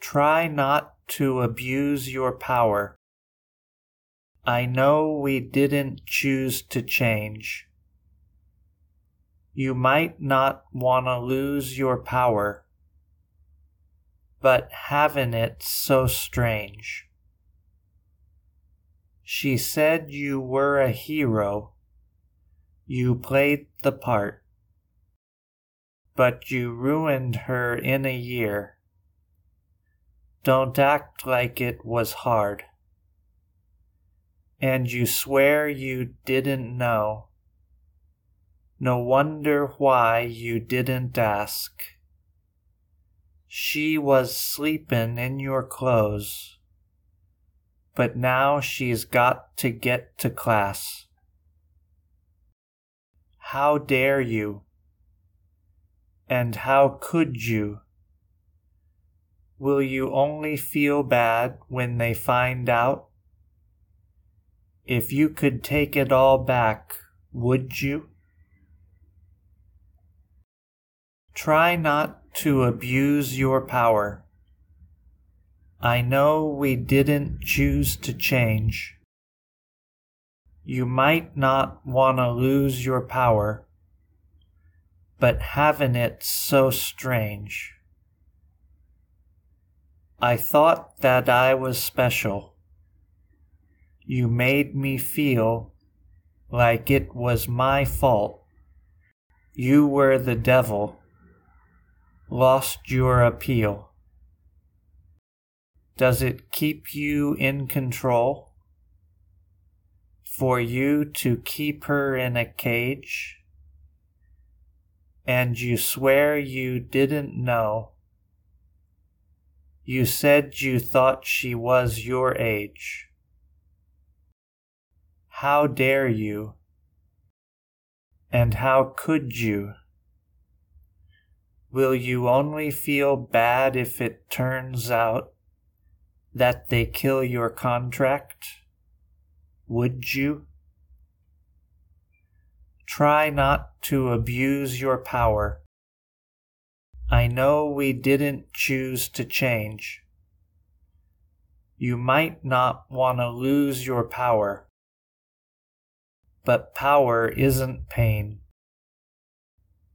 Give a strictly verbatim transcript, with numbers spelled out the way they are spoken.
Try not to abuse your power. I know we didn't choose to change. You might not want to lose your power, but having it so strange. She said you were a hero. You played the part, but you ruined her in a year. Don't act like it was hard. And you swear you didn't know. No wonder why you didn't ask. She was sleeping in your clothes, but now she's got to get to class. How dare you? And how could you? Will you only feel bad when they find out? If you could take it all back, would you? Try not to abuse your power. I know we didn't choose to change. You might not want to lose your power, but having it so strange. I thought that I was special. You made me feel like it was my fault. You were the devil, lost your appeal. Does it keep you in control? For you to keep her in a cage? And you swear you didn't know. You said you thought she was your age. How dare you? And how could you? Will you only feel bad if it turns out that they kill your contract? Would you? Try not to abuse your power. I know we didn't choose to change. You might not want to lose your power, but power isn't pain.